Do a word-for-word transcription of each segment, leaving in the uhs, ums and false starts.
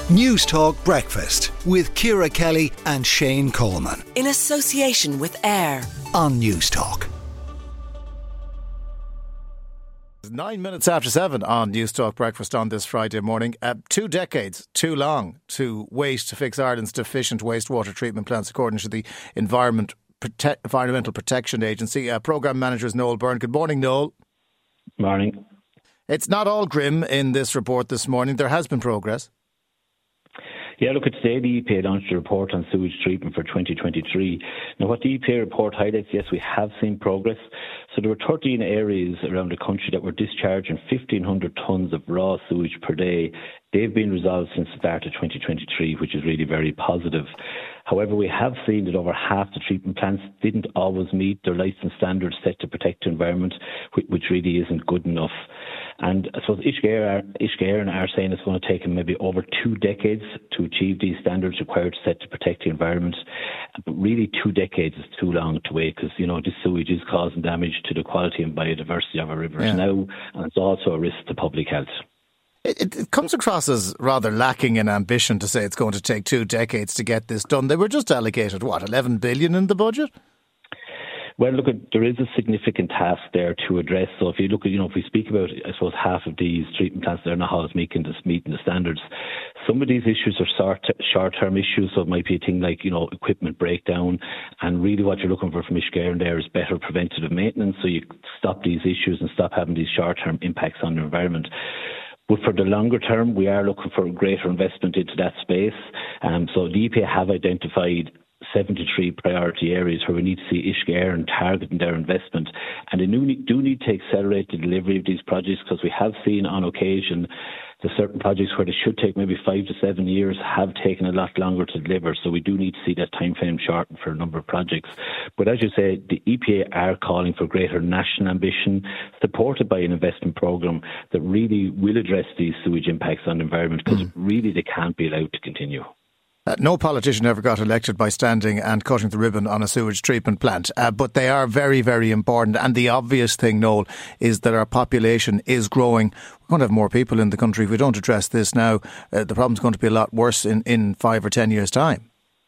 Newstalk Breakfast with Ciara Kelly and Shane Coleman. In association with AIR on Newstalk. Nine minutes after seven on Newstalk Breakfast on this Friday morning. Uh, two decades, too long to wait to fix Ireland's deficient wastewater treatment plants, according to the Environment Prote- Environmental Protection Agency. Uh, Programme Manager is Noel Byrne. Good morning, Noel. Morning. It's not all grim in this report this morning. There has been progress. Yeah, look, today the E P A launched a report on sewage treatment for twenty twenty-three. Now, what the E P A report highlights, yes, we have seen progress. So there were thirteen areas around the country that were discharging fifteen hundred tonnes of raw sewage per day. They've been resolved since the start of twenty twenty-three, which is really very positive. However, we have seen that over half the treatment plants didn't always meet their licence standards set to protect the environment, which really isn't good enough. And I suppose Ishgare are saying it's going to take them maybe over two decades to achieve these standards required set to protect the environment. But really, two decades is too long to wait because, you know, this sewage is causing damage to the quality and biodiversity of our rivers yeah. now, and it's also a risk to public health. It, it comes across as rather lacking in ambition to say it's going to take two decades to get this done. They were just allocated, what, eleven billion in the budget? Well, look, there is a significant task there to address. So if you look at, you know, if we speak about, I suppose, half of these treatment plants, they're not always meeting the, meeting the standards. Some of these issues are short, short-term issues, so it might be a thing like, you know, equipment breakdown. And really what you're looking for from Ishgare there is better preventative maintenance, so you stop these issues and stop having these short-term impacts on the environment. But for the longer term, we are looking for greater investment into that space. Um, so the E P A have identified seventy-three priority areas where we need to see Ishgare and targeting their investment. And they do need, do need to accelerate the delivery of these projects, because we have seen on occasion that certain projects where they should take maybe five to seven years have taken a lot longer to deliver. So we do need to see that time frame shortened for a number of projects. But as you say, the E P A are calling for greater national ambition, supported by an investment programme that really will address these sewage impacts on the environment, because mm. really they can't be allowed to continue. Uh, no politician ever got elected by standing and cutting the ribbon on a sewage treatment plant, uh, but they are very, very important. And the obvious thing, Noel, is that our population is growing. We're going to have more people in the country. If we don't address this now, uh, the problem's going to be a lot worse in, in five or ten years' time.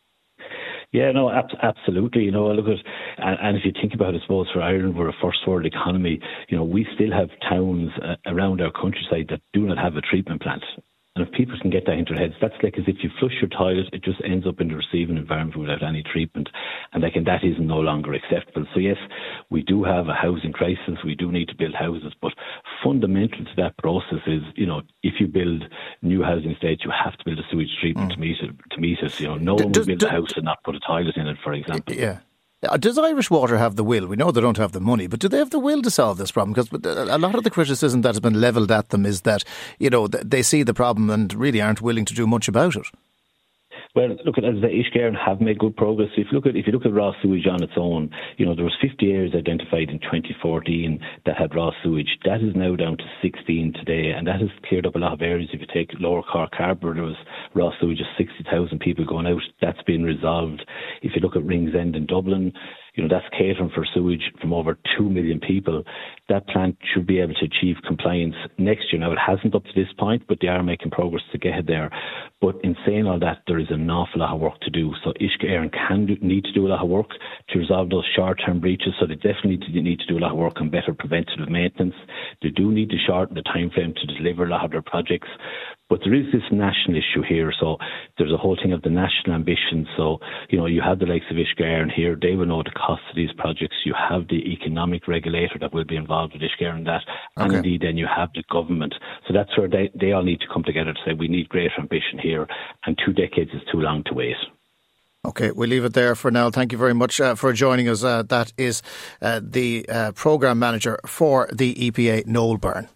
Yeah, no, ab- absolutely. You know, look at, and, and if you think about it, I suppose for Ireland, we're a first world economy. You know, we still have towns uh, around our countryside that do not have a treatment plant. And if people can get that into their heads, that's like as if you flush your toilet, it just ends up in the receiving environment without any treatment. And like, and that is no longer acceptable. So yes, we do have a housing crisis. We do need to build houses. But fundamental to that process is, you know, if you build new housing estates, you have to build a sewage treatment mm. to meet it. To meet it. You know, no one will build a house and not put a toilet in it, for example. Yeah. Does Irish Water have the will? We know they don't have the money, but do they have the will to solve this problem? Because a lot of the criticism that has been levelled at them is that, you know, they see the problem and really aren't willing to do much about it. Well, look at as the Ishgare have made good progress. If you look at if you look at raw sewage on its own, you know, there was fifty areas identified in twenty fourteen that had raw sewage. That is now down to sixteen today, and that has cleared up a lot of areas. If you take Lower Cork Harbour, there was raw sewage of sixty thousand people going out. That's been resolved. If you look at Ringsend in Dublin, you know, that's catering for sewage from over two million people. That plant should be able to achieve compliance next year. Now, it hasn't up to this point, but they are making progress to get there. But in saying all that, there is an awful lot of work to do. So Ishgare can do, need to do a lot of work to resolve those short-term breaches. So they definitely need to do a lot of work on better preventative maintenance. They do need to shorten the time frame to deliver a lot of their projects. But there is this national issue here. So there's a whole thing of the national ambition. So, you know, you have the likes of Ishgare and here, they will know the cost of these projects. You have the economic regulator that will be involved with Ishgare and that. And okay. indeed, then you have the government. So that's where they, they all need to come together to say we need greater ambition here. And two decades is too long to wait. OK, we'll leave it there for now. Thank you very much uh, for joining us. Uh, that is uh, the uh, Programme Manager for the E P A, Noel Byrne.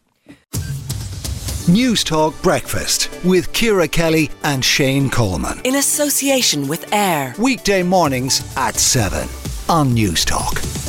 Newstalk Breakfast with Ciara Kelly and Shane Coleman. In association with AIR. Weekday mornings at seven on Newstalk.